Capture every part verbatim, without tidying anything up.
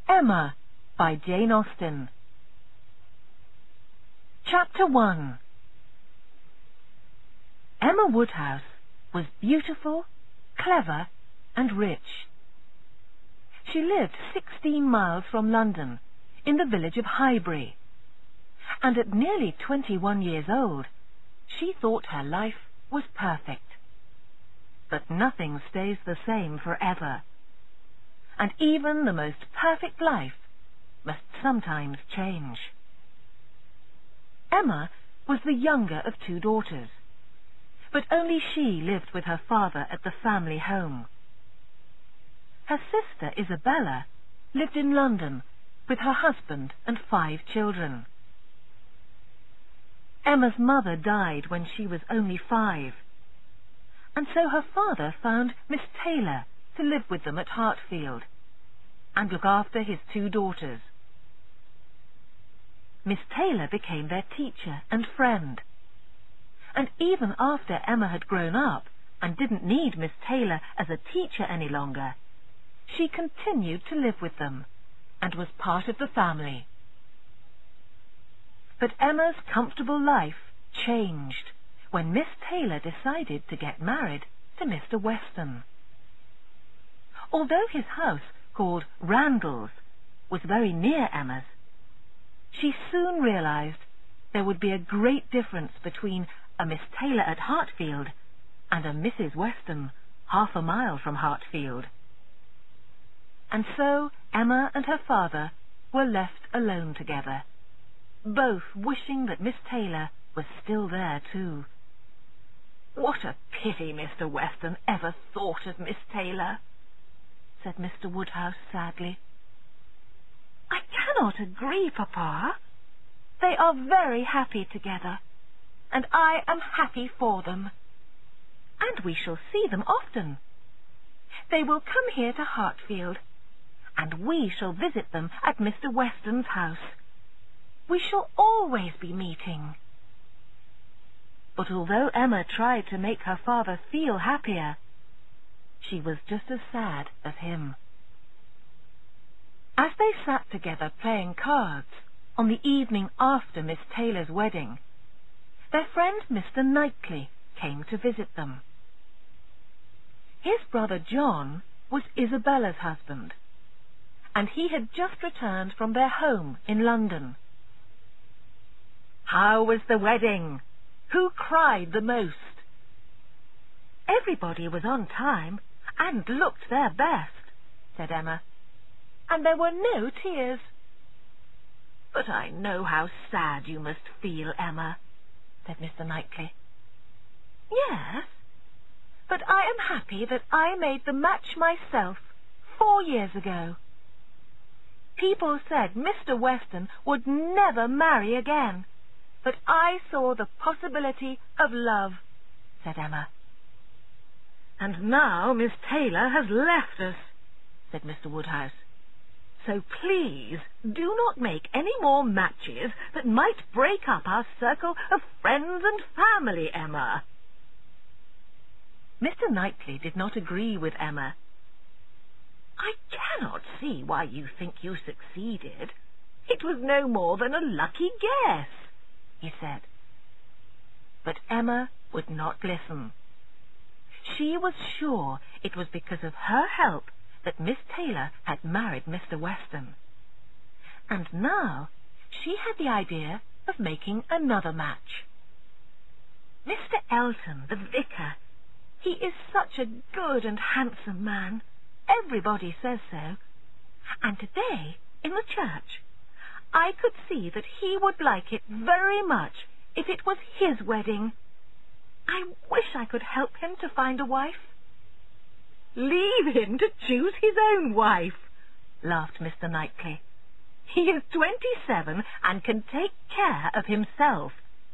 Emma by Jane Austen. Chapter one. Emma Woodhouse was beautiful, clever and rich. She lived sixteen miles from London, in the village of Highbury, and at nearly twenty-one years old, she thought her life was perfect. But nothing stays the same forever, and even the most perfect life must sometimes change. Emma was the younger of two daughters, but only she lived with her father at the family home. Her sister Isabella lived in London with her husband and five children. Emma's mother died when she was only five, and so her father found Miss Taylor to live with them at Hartfield and look after his two daughters. Miss Taylor became their teacher and friend, and even after Emma had grown up and didn't need Miss Taylor as a teacher any longer, she continued to live with them and was part of the family. But Emma's comfortable life changed when Miss Taylor decided to get married to Mister Weston. Although his house, called Randalls, was very near Emma's, she soon realized there would be a great difference between a Miss Taylor at Hartfield and a Missus Weston half a mile from Hartfield. And so Emma and her father were left alone together, both wishing that Miss Taylor was still there too. "What a pity Mister Weston ever thought of Miss Taylor," said Mister Woodhouse sadly. "I cannot agree, Papa. They are very happy together, and I am happy for them. And we shall see them often. They will come here to Hartfield, and we shall visit them at Mister Weston's house. We shall always be meeting." But although Emma tried to make her father feel happier, she was just as sad as him. As they sat together playing cards on the evening after Miss Taylor's wedding, their friend Mister Knightley came to visit them. His brother John was Isabella's husband, and he had just returned from their home in London. "How was the wedding? Who cried the most?" "Everybody was on time and looked their best," said Emma, "and there were no tears." "But I know how sad you must feel, Emma," said Mister Knightley. "Yes, but I am happy that I made the match myself four years ago. People said Mister Weston would never marry again, but I saw the possibility of love," said Emma. "And now Miss Taylor has left us," said Mister Woodhouse. "So please do not make any more matches that might break up our circle of friends and family, Emma." Mister Knightley did not agree with Emma. "I cannot see why you think you succeeded. It was no more than a lucky guess," he said. But Emma would not listen. She was sure it was because of her help that Miss Taylor had married Mister Weston. And now she had the idea of making another match. "Mister Elton, the vicar, he is such a good and handsome man. Everybody says so. And today, in the church, I could see that he would like it very much if it was his wedding. I wish I could help him to find a wife." "Leave him to choose his own wife," laughed Mister Knightley. "He is twenty-seven and can take care of himself."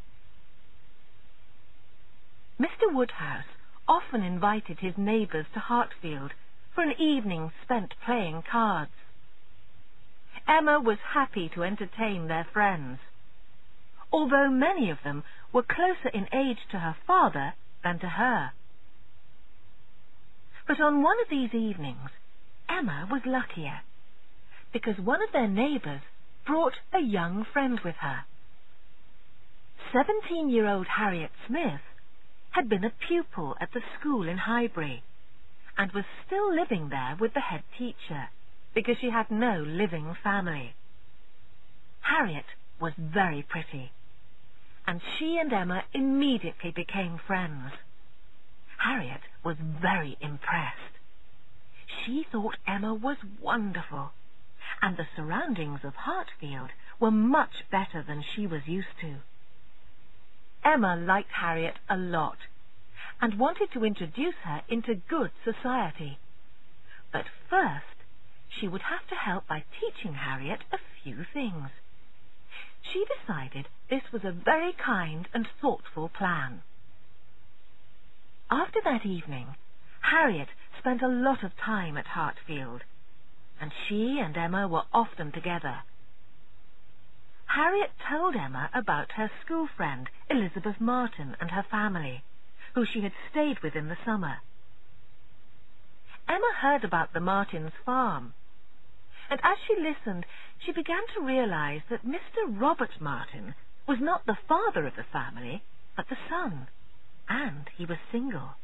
Mister Woodhouse often invited his neighbours to Hartfield for an evening spent playing cards. Emma was happy to entertain their friends, although many of them were closer in age to her father than to her. But on one of these evenings, Emma was luckier. because one of their neighbours brought a young friend with her. Seventeen-year-old Harriet Smith had been a pupil at the school in Highbury and was still living there with the head teacher because she had no living family. Harriet was very pretty, and she and Emma immediately became friends. Harriet was very impressed. She thought Emma was wonderful, and the surroundings of Hartfield were much better than she was used to. Emma liked Harriet a lot and wanted to introduce her into good society. But first, she would have to help by teaching Harriet a few things. She decided this was a very kind and thoughtful plan. After that evening, Harriet spent a lot of time at Hartfield, and she and Emma were often together. Harriet told Emma about her school friend, Elizabeth Martin, and her family, who she had stayed with in the summer. Emma heard about the Martins' farm, and as she listened, she began to realize that Mister Robert Martin was not the father of the family, but the son, and he was single.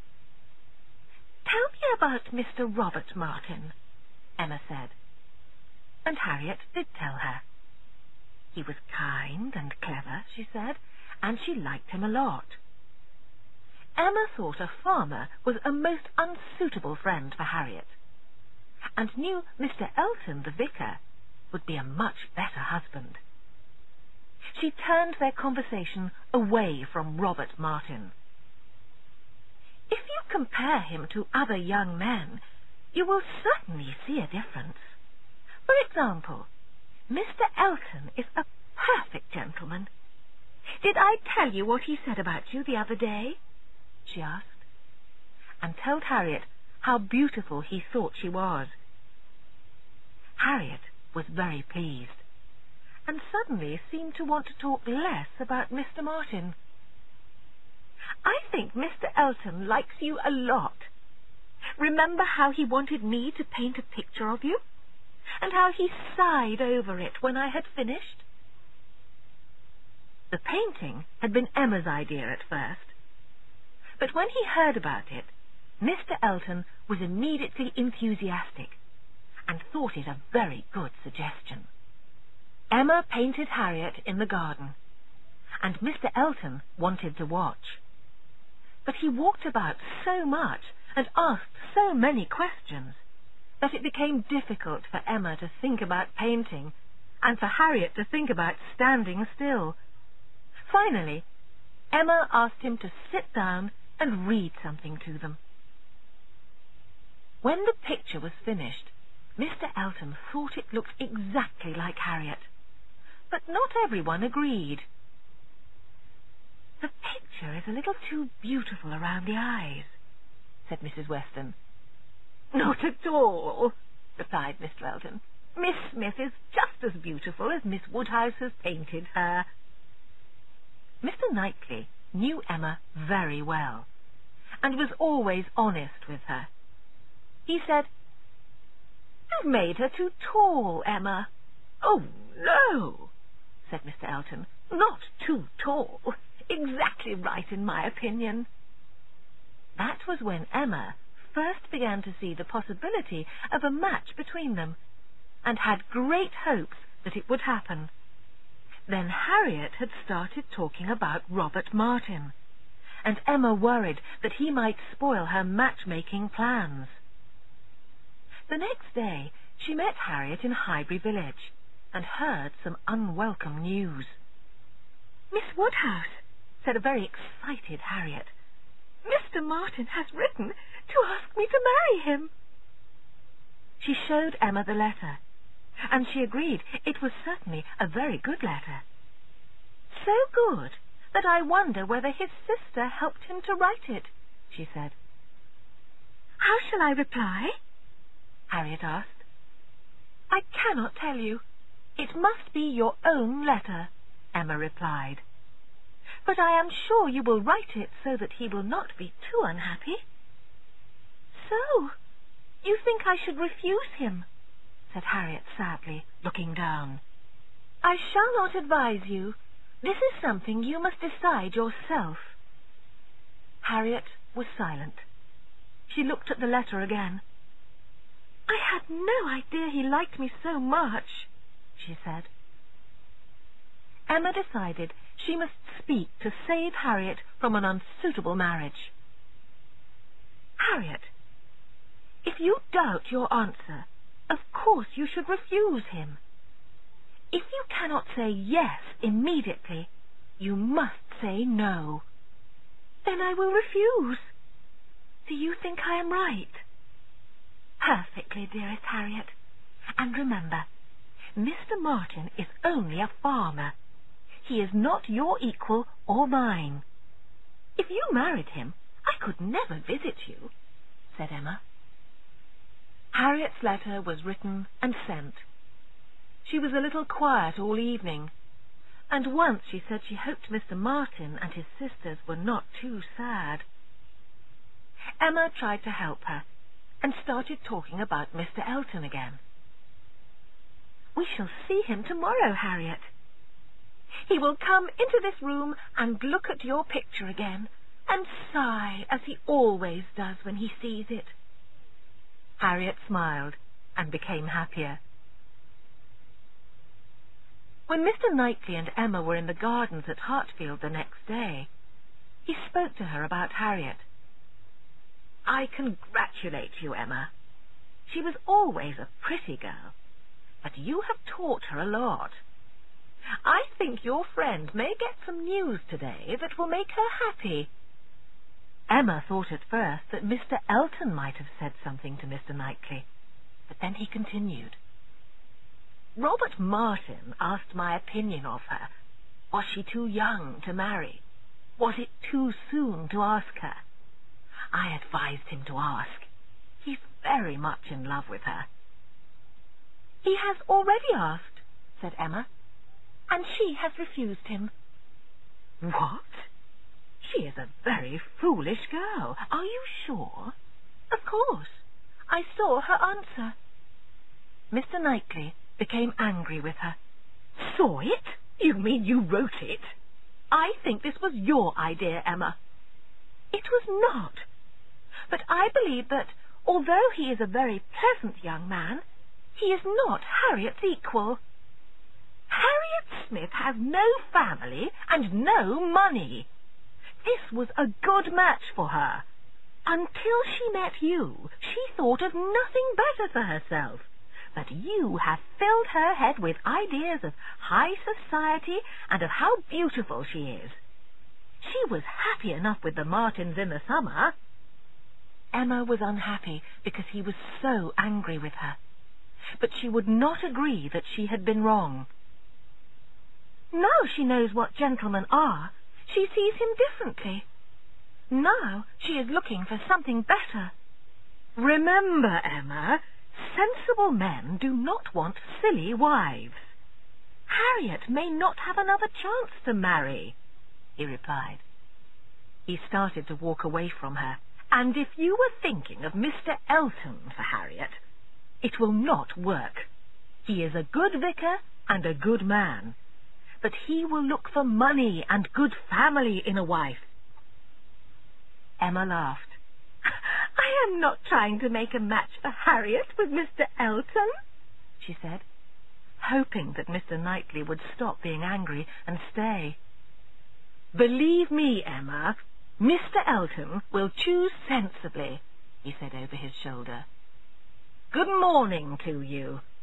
"Tell me about Mister Robert Martin," Emma said, and Harriet did tell her. He was kind and clever, she said, and she liked him a lot. Emma thought a farmer was a most unsuitable friend for Harriet, and knew Mister Elton, the vicar, would be a much better husband. She turned their conversation away from Robert Martin. "If you compare him to other young men, you will certainly see a difference. For example, Mister Elton is a perfect gentleman. Did I tell you what he said about you the other day?" she asked, and told Harriet how beautiful he thought she was. Harriet was very pleased, and suddenly seemed to want to talk less about Mister Martin. "I think Mister Elton likes you a lot. Remember how he wanted me to paint a picture of you, and how he sighed over it when I had finished?" The painting had been Emma's idea at first, but when he heard about it, Mister Elton was immediately enthusiastic and thought it a very good suggestion. Emma painted Harriet in the garden, and Mister Elton wanted to watch. But he walked about so much and asked so many questions that it became difficult for Emma to think about painting and for Harriet to think about standing still. Finally, Emma asked him to sit down and read something to them. When the picture was finished, Mister Elton thought it looked exactly like Harriet, but not everyone agreed. "The picture is a little too beautiful around the eyes," said Missus Weston. "Not at all," replied Mister Elton. "Miss Smith is just as beautiful as Miss Woodhouse has painted her." Mister Knightley knew Emma very well, and was always honest with her. He said, "You've made her too tall, Emma." "Oh, no," said Mister Elton. "Not too tall. Exactly right in my opinion." That was when Emma first began to see the possibility of a match between them, and had great hopes that it would happen. Then Harriet had started talking about Robert Martin, and Emma worried that he might spoil her matchmaking plans. The next day she met Harriet in Highbury village, and heard some unwelcome news. "Miss Woodhouse," said a very excited Harriet, "Mister Martin has written to ask me to marry him." She showed Emma the letter, and she agreed it was certainly a very good letter. "So good that I wonder whether his sister helped him to write it," she said. "How shall I reply?" Harriet asked. "I cannot tell you. It must be your own letter," Emma replied. "But I am sure you will write it so that he will not be too unhappy." "So, you think I should refuse him?" said Harriet sadly, looking down. "I shall not advise you. This is something you must decide yourself." Harriet was silent. She looked at the letter again. "I had no idea he liked me so much," she said. Emma decided she must speak to save Harriet from an unsuitable marriage. "Harriet, if you doubt your answer, of course you should refuse him. If you cannot say yes immediately, you must say no." "Then I will refuse. Do you think I am right?" "Perfectly, dearest Harriet. And remember, Mister Martin is only a farmer. He is not your equal or mine. If you married him, I could never visit you," said Emma. Harriet's letter was written and sent. She was a little quiet all evening, and once she said she hoped Mister Martin and his sisters were not too sad. Emma tried to help her, and started talking about Mister Elton again. "We shall see him tomorrow, Harriet. He will come into this room and look at your picture again, and sigh as he always does when he sees it." Harriet smiled and became happier. When Mister Knightley and Emma were in the gardens at Hartfield the next day, he spoke to her about Harriet. "I congratulate you, Emma. She was always a pretty girl, but you have taught her a lot. I think your friend may get some news today that will make her happy." Emma thought at first that Mister Elton might have said something to Mister Knightley, but then he continued. "Robert Martin asked my opinion of her. Was she too young to marry? Was it too soon to ask her? I advised him to ask. He's very much in love with her." "He has already asked," said Emma, "and she has refused him." "What? She is a very foolish girl. Are you sure?" "Of course. I saw her answer." Mister Knightley became angry with her. "Saw it? You mean you wrote it? I think this was your idea, Emma." "It was not. But I believe that, although he is a very pleasant young man, he is not Harriet's equal." "Harriet Smith has no family and no money. This was a good match for her. Until she met you, she thought of nothing better for herself. But you have filled her head with ideas of high society and of how beautiful she is. She was happy enough with the Martins in the summer." Emma was unhappy because he was so angry with her, but she would not agree that she had been wrong. Now she knows what gentlemen are, she sees him differently. Now she is looking for something better. "Remember, Emma, sensible men do not want silly wives. Harriet may not have another chance to marry," he replied. He started to walk away from her. "And if you were thinking of Mister Elton for Harriet, it will not work. He is a good vicar and a good man, but he will look for money and good family in a wife." Emma laughed. "I am not trying to make a match for Harriet with Mister Elton," she said, hoping that Mister Knightley would stop being angry and stay. "Believe me, Emma, Mister Elton will choose sensibly," he said over his shoulder. "Good morning to you."